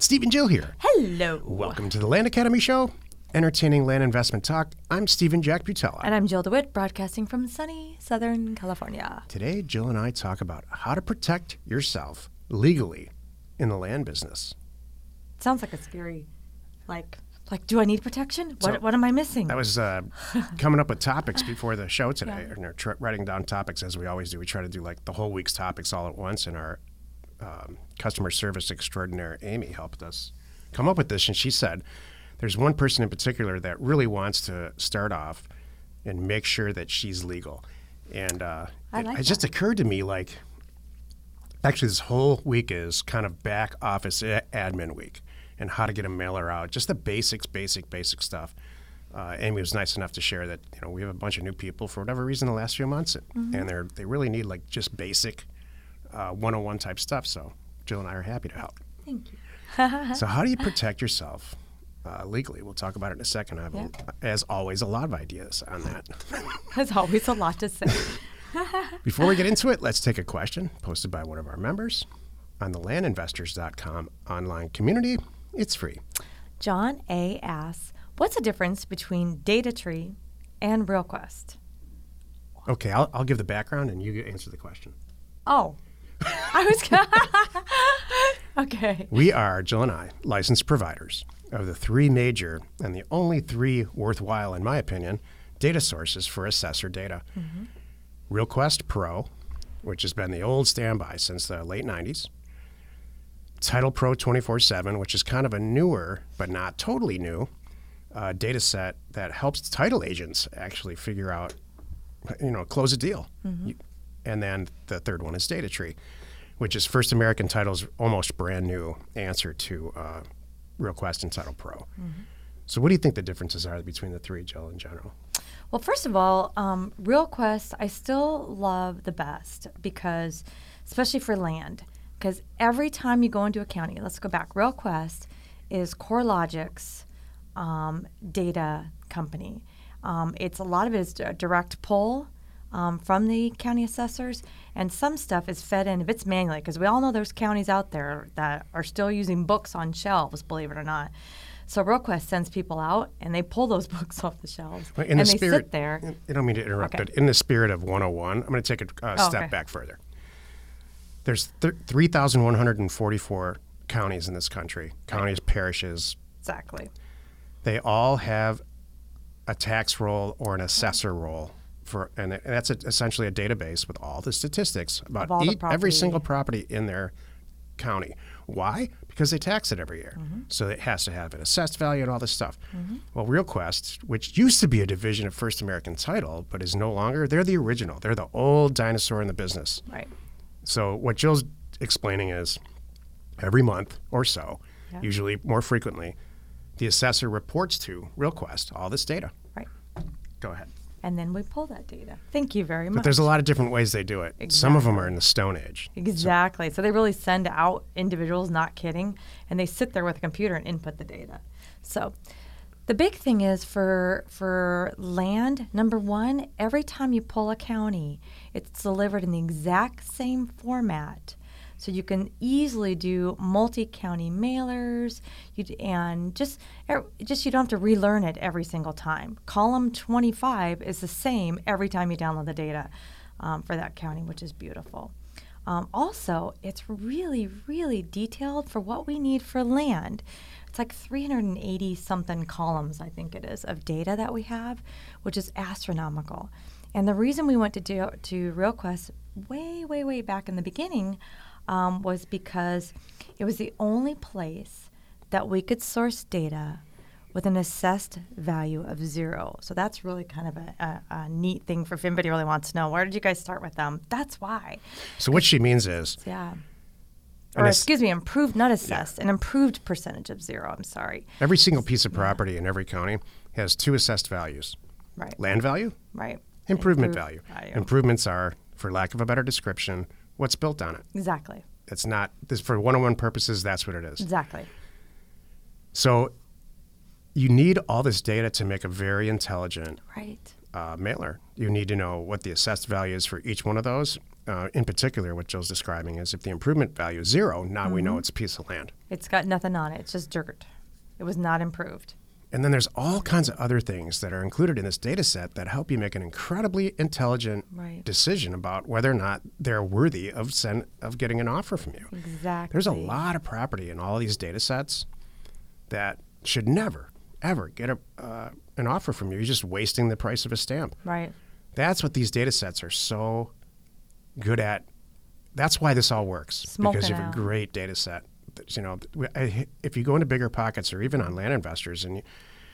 Steve and Jill here. Hello. Welcome to the Land Academy Show, entertaining land investment talk. I'm Stephen Jack Butella. And I'm Jill DeWitt, broadcasting from sunny Southern California. Today, Jill and I talk about how to protect yourself legally in the land business. Sounds like a scary, like, do I need protection? What am I missing? I was coming up with topics before the show today, and writing down topics as we always do. We try to do like the whole week's topics all at once, and our customer service extraordinaire, Amy, helped us come up with this, and she said, there's one person in particular that really wants to start off and make sure that she's legal. And it just occurred to me, like, actually this whole week is kind of back office admin week and how to get a mailer out, just the basic stuff. Amy was nice enough to share that, we have a bunch of new people for whatever reason the last few months, and they really need like just basic 101 type stuff. So Jill and I are happy to help. Thank you. So how do you protect yourself legally? We'll talk about it in a second. I have, as always, a lot of ideas on that. There's always a lot to say. Before we get into it, let's take a question posted by one of our members on the landinvestors.com online community. It's free. John A. asks, what's the difference between DataTree and RealQuest? Okay, I'll give the background and you answer the question. Oh. I was okay. We are, Jill and I, licensed providers of the three major and the only three worthwhile, in my opinion, data sources for assessor data. RealQuest Pro, which has been the old standby since the late 90s. Title Pro 24/7, which is kind of a newer, but not totally new, data set that helps title agents actually figure out, close a deal. And then the third one is DataTree, which is First American Title's almost brand new answer to RealQuest and Title Pro. So what do you think the differences are between the three, Jill, in general? Well, first of all, RealQuest I still love the best because, especially for land, because every time you go into a county, let's go back, RealQuest is CoreLogic's data company. It's a lot of it is direct pull from the county assessors, and some stuff is fed in if it's manually, because we all know there's counties out there that are still using books on shelves, believe it or not. So RealQuest sends people out, and they pull those books off the shelves, and they sit there. I don't mean to interrupt, but in the spirit of 101, I'm going to take a step back further. There's 3,144 counties in this country, counties, parishes. Exactly. They all have a tax roll or an assessor roll. And that's essentially a database with all the statistics about every single property in their county. Why? Because they tax it every year. So it has to have an assessed value and all this stuff. Well, RealQuest, which used to be a division of First American Title, but is no longer, they're the original. They're the old dinosaur in the business. Right. So what Jill's explaining is every month or so, usually more frequently, the assessor reports to RealQuest all this data. Right. Go ahead. And then we pull that data. Thank you very much. But there's a lot of different ways they do it. Exactly. Some of them are in the Stone Age. Exactly. So they really send out individuals, not kidding, and they sit there with a computer and input the data. So the big thing is for land, number one, every time you pull a county, it's delivered in the exact same format. So you can easily do multi-county mailers, and just you don't have to relearn it every single time. Column 25 is the same every time you download the data for that county, which is beautiful. Also, it's really, really detailed for what we need for land. It's like 380-something columns, I think it is, of data that we have, which is astronomical. And the reason we went to RealQuest way, way, way back in the beginning was because it was the only place that we could source data with an assessed value of 0. So that's really kind of a neat thing for if anybody really wants to know, where did you guys start with them? That's why. So what she means is... improved, not assessed, an improved percentage of 0, I'm sorry. Every single piece of property in every county has two assessed values. Right. Land value. Right. Improvement value. Improvements are, for lack of a better description, what's built on it. Exactly. It's not, for 101 purposes, that's what it is. Exactly. So you need all this data to make a very intelligent right. Mailer. You need to know what the assessed value is for each one of those, in particular, what Jill's describing is if the improvement value is 0, now we know it's a piece of land. It's got nothing on it. It's just dirt. It was not improved. And then there's all kinds of other things that are included in this data set that help you make an incredibly intelligent decision about whether or not they're worthy of getting an offer from you. Exactly. There's a lot of property in all of these data sets that should never, ever get an offer from you. You're just wasting the price of a stamp. Right. That's what these data sets are so good at. That's why this all works. Because you have a great data set. You know, if you go into Bigger Pockets or even on Land Investors and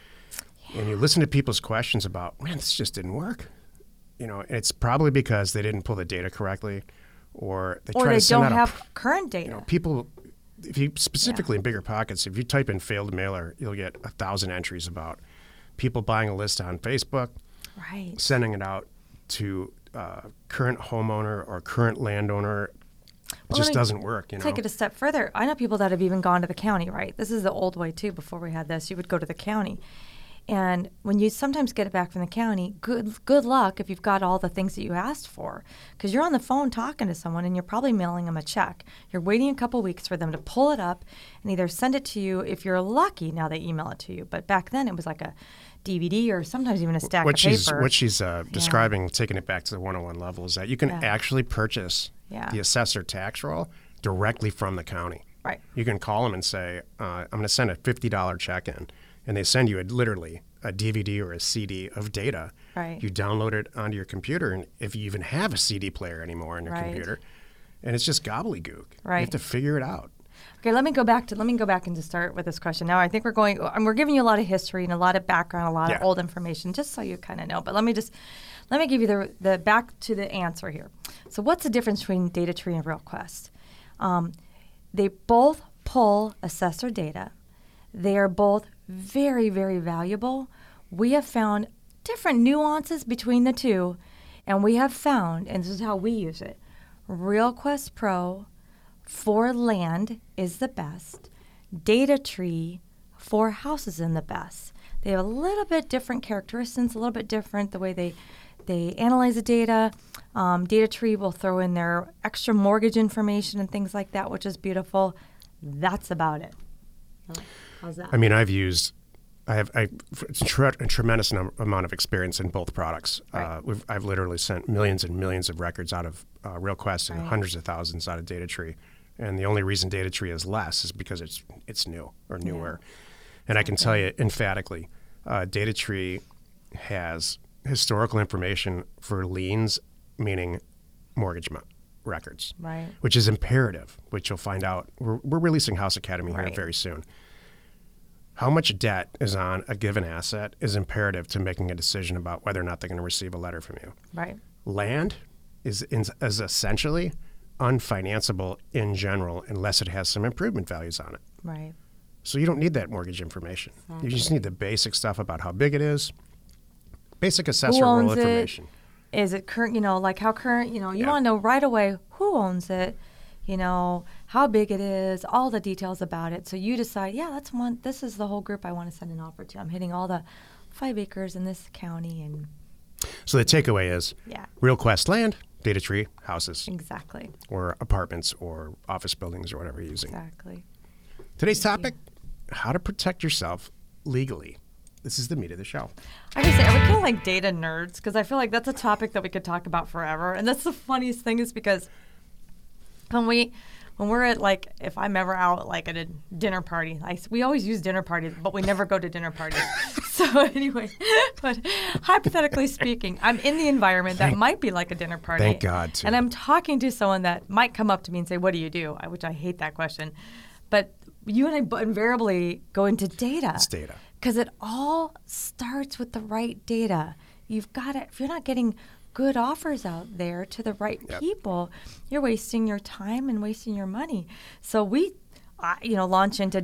you listen to people's questions about, man, this just didn't work. You know, it's probably because they didn't pull the data correctly, or they try to send out don't have current data. You know, people, if you specifically in Bigger Pockets, if you type in failed mailer, you'll get 1,000 entries about people buying a list on Facebook, sending it out to current homeowner or current landowner. It just doesn't work, you know. Take it a step further. I know people that have even gone to the county, right? This is the old way, too. Before we had this, you would go to the county. And when you sometimes get it back from the county, good luck if you've got all the things that you asked for. Because you're on the phone talking to someone, and you're probably mailing them a check. You're waiting a couple weeks for them to pull it up and either send it to you. If you're lucky, now they email it to you. But back then, it was like a DVD or sometimes even a stack of paper. What she's describing, taking it back to the 101 level, is that you can actually purchase the assessor tax roll directly from the county. Right. You can call them and say, I'm going to send a $50 check in. And they send you literally a DVD or a CD of data. Right. You download it onto your computer, and if you even have a CD player anymore on your computer, and it's just gobbledygook. Right. You have to figure it out. Okay, let me go back and just start with this question. Now, I think we're giving you a lot of history and a lot of background, a lot of old information, just so you kind of know. But let me give you the back to the answer here. So, what's the difference between DataTree and RealQuest? They both pull assessor data. They are both very, very valuable. We have found different nuances between the two, and we have found, and this is how we use it, RealQuest Pro for land is the best. DataTree for houses is the best. They have a little bit different characteristics, a little bit different the way they analyze the data. DataTree will throw in their extra mortgage information and things like that, which is beautiful. That's about it. How's that? I mean, I have a tremendous amount of experience in both products. Right. I've literally sent millions and millions of records out of RealQuest and hundreds of thousands out of DataTree. And the only reason DataTree is less is because it's new or newer. And I can tell you emphatically, DataTree has historical information for liens, meaning mortgage records, which is imperative, which you'll find out. We're releasing House Academy here very soon. How much debt is on a given asset is imperative to making a decision about whether or not they're going to receive a letter from you. Right. Land is essentially unfinanceable in general unless it has some improvement values on it. Right. So you don't need that mortgage information. You just need the basic stuff about how big it is, basic assessor roll information. Is it current, like how current, you want to know right away who owns it, how big it is, all the details about it. So you decide, this is the whole group I want to send an offer to. I'm hitting all the 5 acres in this county. And so the takeaway is RealQuest land, DataTree houses. Exactly. Or apartments or office buildings or whatever you're using. Exactly. Today's topic, how to protect yourself legally. This is the meat of the show. I gotta say, are we kind of like data nerds? Because I feel like that's a topic that we could talk about forever. And that's the funniest thing is because when we're at, like, if I'm ever out, like, at a dinner party, we always use dinner parties, but we never go to dinner parties. So anyway, but hypothetically speaking, I'm in the environment that might be like a dinner party. Thank God, too. And I'm talking to someone that might come up to me and say, what do you do? Which I hate that question. But you and I invariably go into data. It's data. Because it all starts with the right data. You've got to, if you're not getting good offers out there to the right people, you're wasting your time and wasting your money. So we, launch into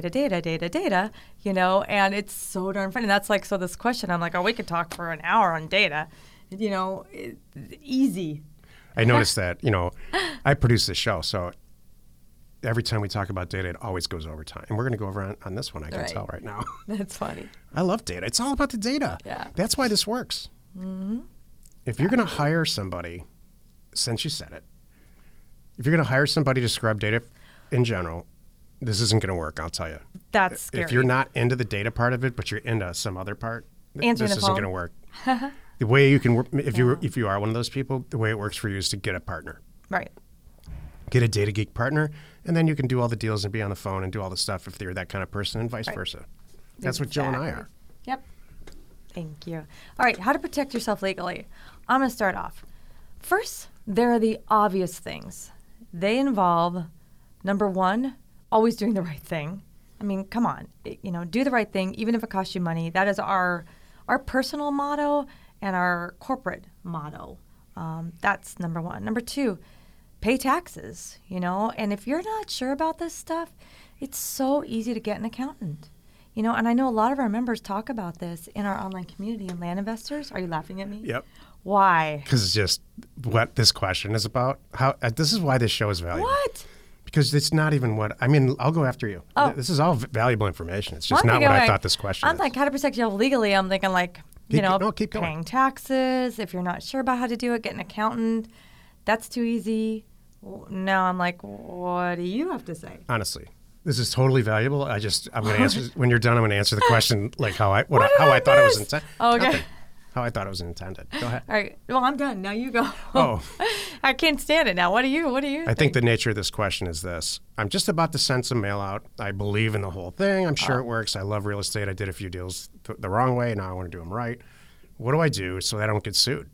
data, and it's so darn fun. And that's like, so this question, I'm like, we could talk for an hour on data, easy. I noticed that, I produce this show, so every time we talk about data, it always goes over time. And we're going to go over on this one, I can tell right now. That's funny. I love data. It's all about the data. Yeah. That's why this works. Mm-hmm. If you're going to hire somebody since you said it, if you're going to hire somebody to scrub data in general, this isn't going to work, I'll tell you. That's scary. If you're not into the data part of it, but you're into some other part, Answering this the isn't phone. going to work. The way you can work, if you are one of those people, the way it works for you is to get a partner. Right. Get a data geek partner, and then you can do all the deals and be on the phone and do all the stuff if you're that kind of person, and vice versa. That's what Jill and I are. Yep. Thank you. All right, how to protect yourself legally. I'm going to start off. First, there are the obvious things. They involve, number one, always doing the right thing. I mean, come on, do the right thing, even if it costs you money. That is our personal motto and our corporate motto. That's number one. Number two, pay taxes, and if you're not sure about this stuff, it's so easy to get an accountant. And I know a lot of our members talk about this in our online community and land investors. Are you laughing at me? Yep. Why? Because it's just what this question is about. This is why this show is valuable. What? Because it's not even I'll go after you. Oh. This is all valuable information. It's just not what I thought this question I'm is. like, how to protect yourself legally. I'm thinking keep going. Paying taxes. If you're not sure about how to do it, get an accountant. That's too easy. Now I'm like, what do you have to say? Honestly, this is totally valuable. I'm going to answer, when you're done, I'm going to answer the question like how I thought it was intended. Oh, okay. How I thought it was intended. Go ahead. All right. Well, I'm done. Now you go. Oh. I can't stand it now. What do you I think the nature of this question is this. I'm just about to send some mail out. I believe in the whole thing. I'm sure it works. I love real estate. I did a few deals the wrong way. Now I want to do them right. What do I do so that I don't get sued?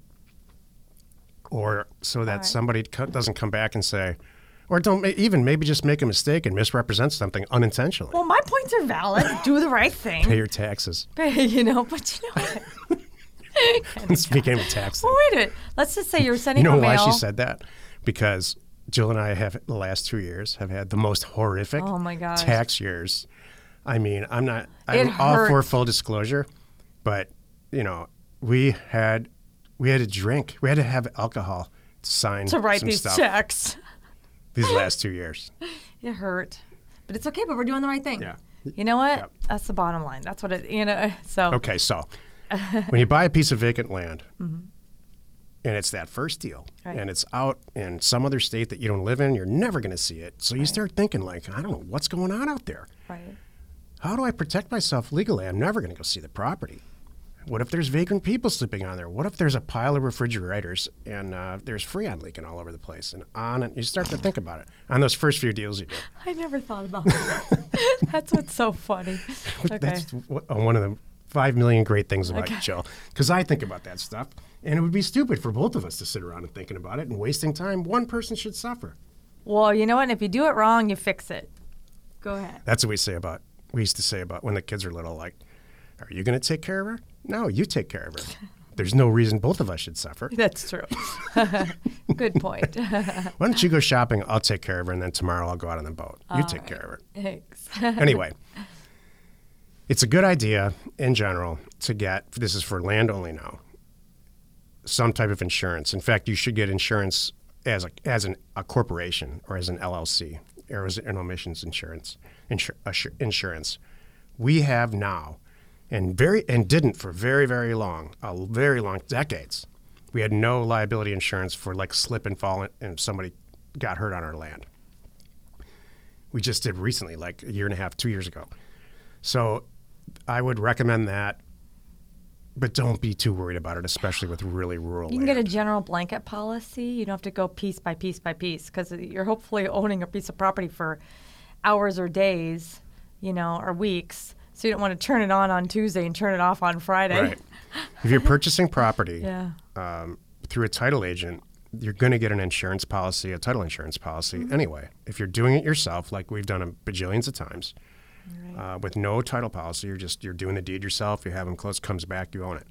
Or so that somebody doesn't come back and say, or don't even maybe just make a mistake and misrepresent something unintentionally. Well, my points are valid. Do the right thing. Pay your taxes. But you know what? Speaking of tax well, wait a minute. Let's just say you're sending a mail. You know why she said that? Because Jill and I have, the last 2 years, have had the most horrific tax years. I mean, I'm all for full disclosure, but, we had to drink. We had to have alcohol to sign to write some these stuff checks. These last 2 years. It hurt. But it's okay, but we're doing the right thing. Yeah. You know what? Yep. That's the bottom line. That's what so. Okay, so when you buy a piece of vacant land, and it's that first deal, and it's out in some other state that you don't live in, you're never going to see it. So you start thinking I don't know, what's going on out there? Right. How do I protect myself legally? I'm never going to go see the property. What if there's vagrant people sleeping on there? What if there's a pile of refrigerators and there's Freon leaking all over the place? And you start to think about it on those first few deals you do. I never thought about that. That's what's so funny. Okay. That's one of the 5 million great things about you, Jill. Because I think about that stuff, and it would be stupid for both of us to sit around and thinking about it and wasting time. One person should suffer. Well, you know what? If you do it wrong, you fix it. Go ahead. That's what we used to say about when the kids are little, like, are you going to take care of her? No, you take care of her. There's no reason both of us should suffer. That's true. Good point. Why don't you go shopping? I'll take care of her, and then tomorrow I'll go out on the boat. You take care of her. Thanks. Anyway, it's a good idea in general to get, this is for land only now, some type of insurance. In fact, you should get insurance as a corporation or as an LLC, or as an omissions insurance. We have now, and didn't for very, very long, decades. We had no liability insurance for like slip and fall and somebody got hurt on our land. We just did recently, like a year and a half, 2 years ago. So I would recommend that, but don't be too worried about it, especially with really rural land. You can get a general blanket policy. You don't have to go piece by piece by piece, because you're hopefully owning a piece of property for hours or days, or weeks. So you don't want to turn it on Tuesday and turn it off on Friday. Right. If you're purchasing property through a title agent, you're going to get an insurance policy, a title insurance policy anyway. If you're doing it yourself, like we've done bajillions of times, with no title policy, you're doing the deed yourself, you have them close, comes back, you own it.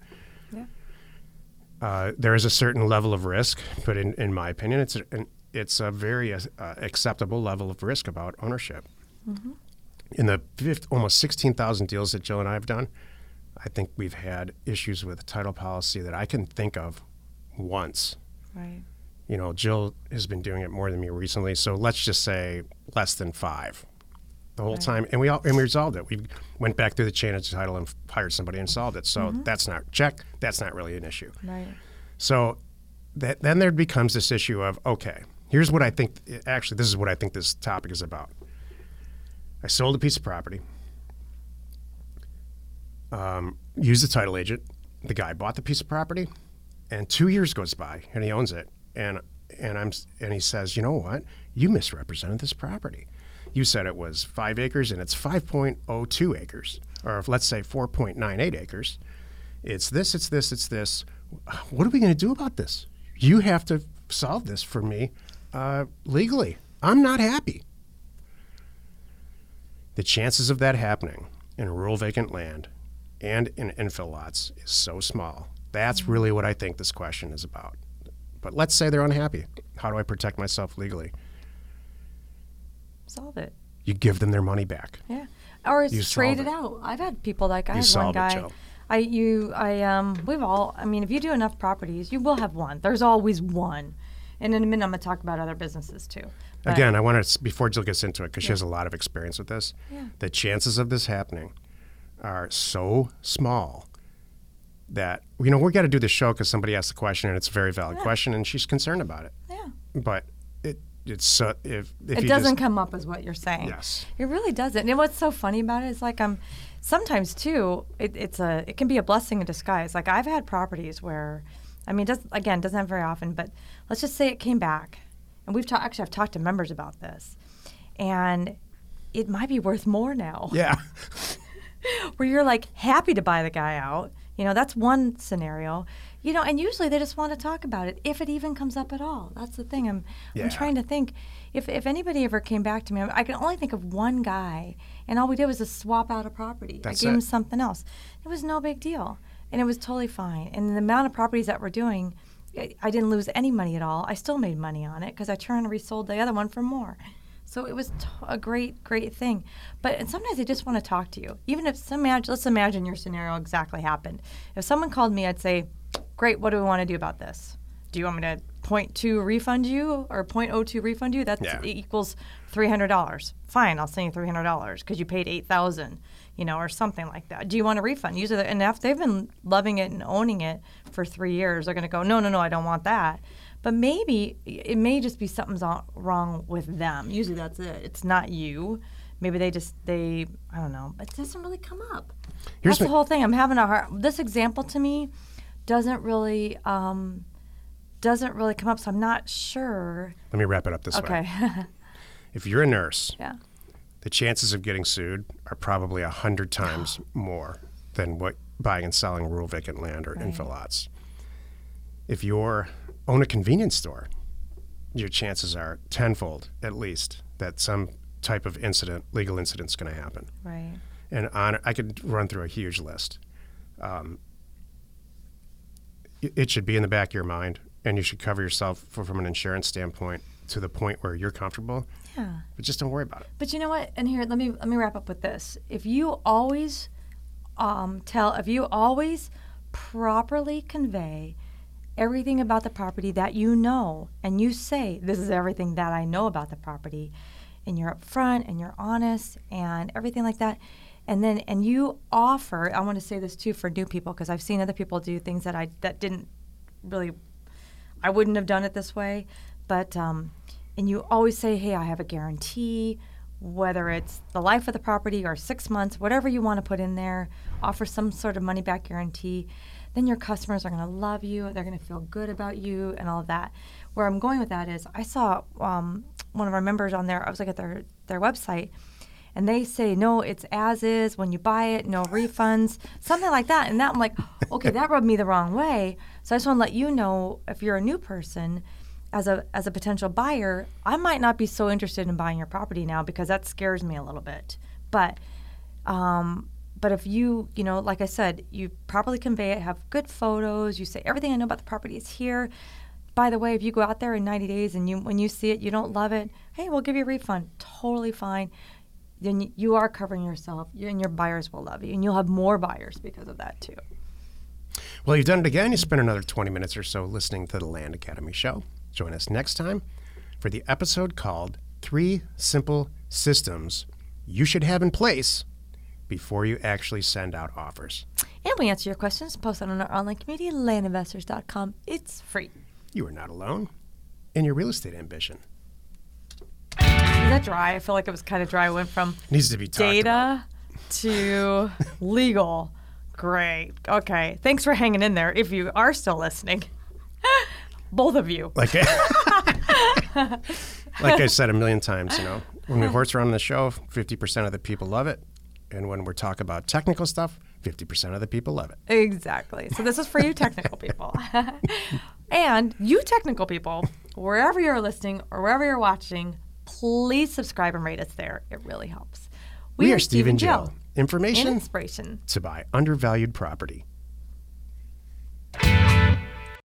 Yeah. There is a certain level of risk, but in my opinion, it's a very acceptable level of risk about ownership. Mm-hmm. In the almost 16,000 deals that Jill and I have done, I think we've had issues with title policy that I can think of once. Right. Jill has been doing it more than me recently, so let's just say less than 5 the whole time. And we resolved it. We went back through the chain of title and hired somebody and solved it. So that's not really an issue. Right. So then there becomes this issue of, okay, here's what I think. Actually, this is what I think this topic is about. I sold a piece of property, used a title agent. The guy bought the piece of property, and 2 years goes by, and he owns it. And he says, you know what? You misrepresented this property. You said it was 5 acres, and it's 5.02 acres, or let's say 4.98 acres. It's this, it's this, it's this. What are we going to do about this? You have to solve this for me legally. I'm not happy. The chances of that happening in rural vacant land and in infill lots is so small. That's really what I think this question is about. But let's say they're unhappy. How do I protect myself legally? Solve it. You give them their money back. Yeah. Or You trade solve it it. out. I've had people like, I You had one solve it, guy. Joe. We've all, I mean, if you do enough properties, you will have one. There's always one. And in a minute, I'm going to talk about other businesses too. But Again, I want to, before Jill gets into it, because she has a lot of experience with this, the chances of this happening are so small that, you know, we're going to do this show because somebody asked the question, and it's a very valid question, and she's concerned about it. Yeah. But it's so, if It you doesn't just, come up as what you're saying. Yes. It really doesn't. And what's so funny about it is like sometimes too, it can be a blessing in disguise. Like I've had properties where, I mean, doesn't happen very often, but let's just say it came back, and I've talked to members about this, and it might be worth more now. Yeah. Where you're like happy to buy the guy out. You know, that's one scenario. You know, and usually they just want to talk about it, if it even comes up at all. That's the thing. I'm trying to think. If anybody ever came back to me, I can only think of one guy, and all we did was just swap out a property. That's I gave him it. something else. It was no big deal, and it was totally fine. And the amount of properties that we're doing, I didn't lose any money at all. I still made money on it because I turned and resold the other one for more. So it was a great thing. But sometimes they just want to talk to you. Even if let's imagine your scenario exactly happened. If someone called me, I'd say, great, what do we want to do about this? Do you want me to 0.2 refund you or 0.02 refund you? That equals $300. Fine, I'll send you $300 because you paid $8,000, you know, or something like that. Do you want a refund? Usually, and if they've been loving it and owning it for 3 years, they're going to go, no, I don't want that. But maybe it may just be something's wrong with them. Usually that's it. It's not you. Maybe I don't know. But it doesn't really come up. That's the whole thing. I'm having this example to me doesn't really come up, so I'm not sure. Let me wrap it up this way. Okay. If you're a nurse, the chances of getting sued are probably 100 times more than what buying and selling rural vacant land or infill lots. If you own a convenience store, your chances are tenfold at least that some type of legal incident is going to happen. Right. And I could run through a huge list. It should be in the back of your mind, and you should cover yourself from an insurance standpoint to the point where you're comfortable. Yeah. But just don't worry about it. But you know what? And here, let me wrap up with this. If you always properly convey everything about the property that you know, and you say, this is everything that I know about the property, and you're upfront and you're honest and everything like that, and you offer, I want to say this too for new people, because I've seen other people do things that I wouldn't have done it this way, but and you always say, hey, I have a guarantee, whether it's the life of the property or 6 months, whatever you want to put in there, offer some sort of money back guarantee, then your customers are going to love you, they're going to feel good about you and all of that. Where I'm going with that is I saw one of our members on there, I was looking at their website, and they say, no, it's as is, when you buy it, no refunds, something like that. And that I'm like, okay, that rubbed me the wrong way. So I just want to let you know, if you're a new person, as a potential buyer, I might not be so interested in buying your property now because that scares me a little bit. But if you like I said, you properly convey it, have good photos, you say everything I know about the property is here. By the way, if you go out there in 90 days and when you see it, you don't love it, hey, we'll give you a refund. Totally fine. Then you are covering yourself, and your buyers will love you, and you'll have more buyers because of that too. Well, you've done it again. You spent another 20 minutes or so listening to the Land Academy Show. Join us next time for the episode called 3 Simple Systems You Should Have in Place Before You Actually Send Out Offers. And we answer your questions, post it on our online community, landinvestors.com. It's free. You are not alone in your real estate ambition. Is that dry? I feel like it was kind of dry. I went from Needs to be talked data to legal. Great. Okay. Thanks for hanging in there if you are still listening. Both of you. Like I said a million times, when we horse around the show, 50% of the people love it. And when we're talking about technical stuff, 50% of the people love it. Exactly. So this is for you technical people. And you technical people, wherever you're listening or wherever you're watching, please subscribe and rate us there. It really helps. We are Steve and Jill. Information and inspiration to buy undervalued property.